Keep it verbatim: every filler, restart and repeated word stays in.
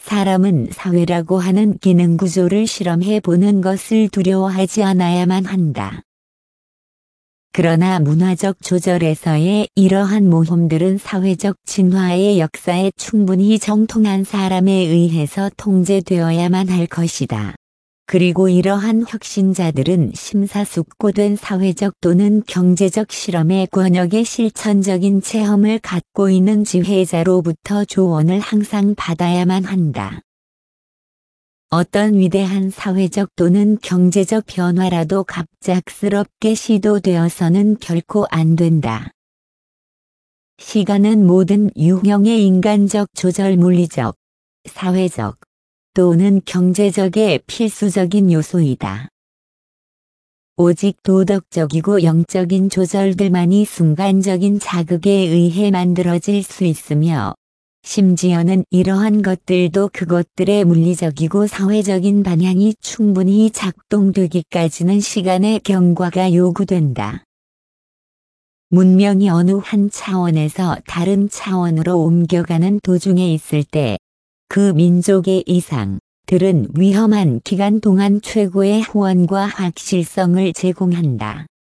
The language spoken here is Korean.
사람은 사회라고 하는 기능 구조를 실험해 보는 것을 두려워하지 않아야만 한다. 그러나 문화적 조절에서의 이러한 모험들은 사회적 진화의 역사에 충분히 정통한 사람에 의해서 통제되어야만 할 것이다. 그리고 이러한 혁신자들은 심사숙고된 사회적 또는 경제적 실험의 권역의 실천적인 체험을 갖고 있는 지혜자로부터 조언을 항상 받아야만 한다. 어떤 위대한 사회적 또는 경제적 변화라도 갑작스럽게 시도되어서는 결코 안 된다. 시간은 모든 유형의 인간적 조절 물리적, 사회적, 또는 경제적의 필수적인 요소이다. 오직 도덕적이고 영적인 조절들만이 순간적인 자극에 의해 만들어질 수 있으며, 심지어는 이러한 것들도 그것들의 물리적이고 사회적인 방향이 충분히 작동되기까지는 시간의 경과가 요구된다. 문명이 어느 한 차원에서 다른 차원으로 옮겨가는 도중에 있을 때, 그 민족의 이상들은 위험한 기간 동안 최고의 후원과 확실성을 제공한다.